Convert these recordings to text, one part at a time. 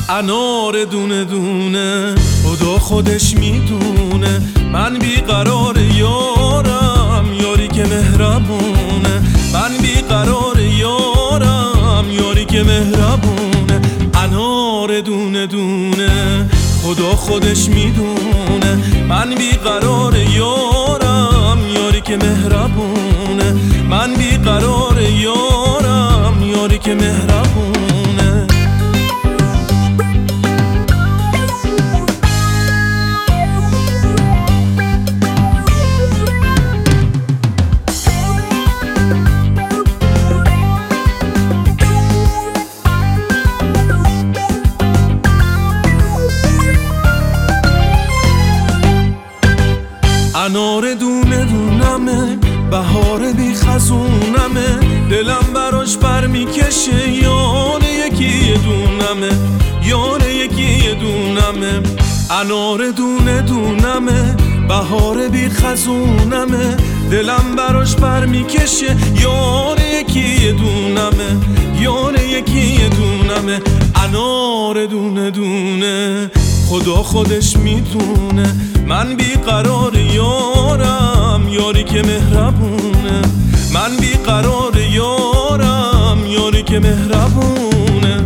انار دونه دونه خدا خودش میدونه من بیقرار یارم، یاری که مهربونه. من بیقرار یارم، یاری که مهربونه. انار دونه دونه خدا خودش میدونه من بیقرار یارم، یاری که مهربونه. من بیقرار یارم، یاری که مهربونه. انار دونه دونمه، بهار بی خزونمه، دلم براش پر میکشه، یار یکی دونمه، یار یکی دونمه. انار دونه دونمه، بهار بی خزونمه، دلم براش پر میکشه، یار یکی دونمه، یار یکی دونمه. انار دونه دونه خدا خودش میدونه من بیقرار یارم، یاری که مهربونه. من بیقرار یارم، یاری که مهربونه.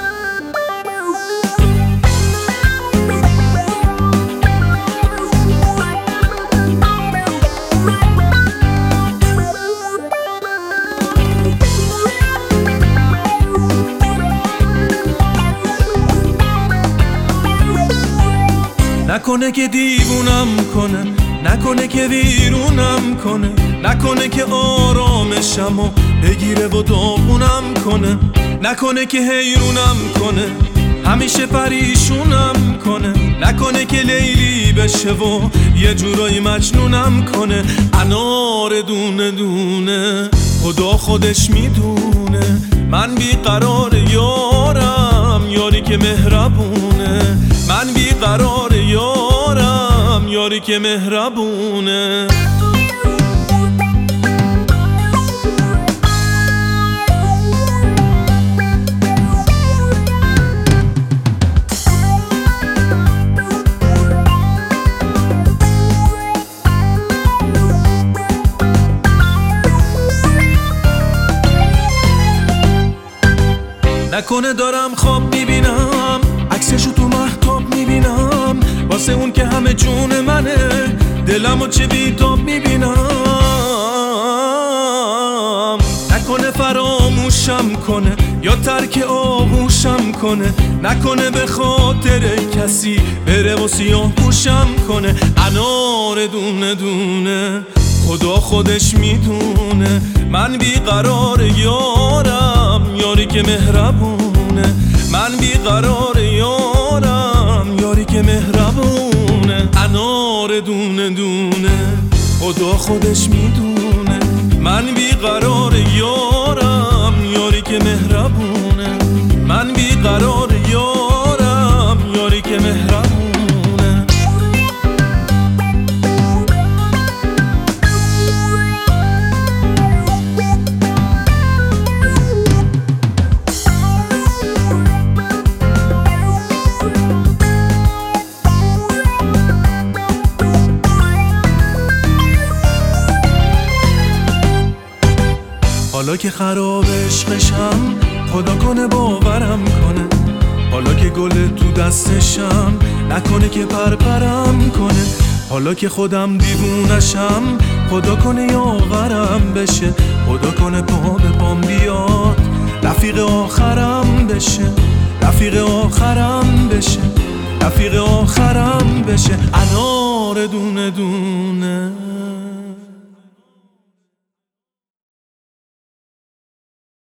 نکنه که دیوونم کنه، نکنه که ویرونم کنه، نکنه که آرامشمو بگیره و داغونم کنه، نکنه که حیرونم کنه، همیشه پریشونم کنه، نکنه که لیلی بشه و یه جورایی مجنونم کنه. انار دونه دونه خدا خودش میدونه من بیقرار یارم، یاری که مهربونه. من بیقرار یارم، یاری که مهربونه. نکنه دارم خواب میبینم، عکسشو تو مهتاب میبینم، واسه اون که همه جون منه، دلمو چه بیتاب میبینم. نکنه فراموشم کنه یا ترک آغوشم کنه، نکنه به خاطر کسی بره و سیاه پوشم کنه. انار دونه دونه خدا خودش میدونه من بیقرار یارم، یاری که مهربونه. من بیقرار یارم، یاری که مهربونه. انار دونه دونه خدا خودش میدونه من بیقرار یارم، یاری که مهربونه. من بیقرار یارم، یاری که مهربونه. حالا که خراب عشقشم خدا کنه باورم کنه، حالا که گل تو دستشم نکنه که پرپرم کنه، حالا که خودم دیوونشم خدا کنه یاورم بشه، خدا کنه پا به پام بیاد رفیق آخرم بشه، رفیق آخرم بشه، رفیق آخرم بشه. انار دونه دونه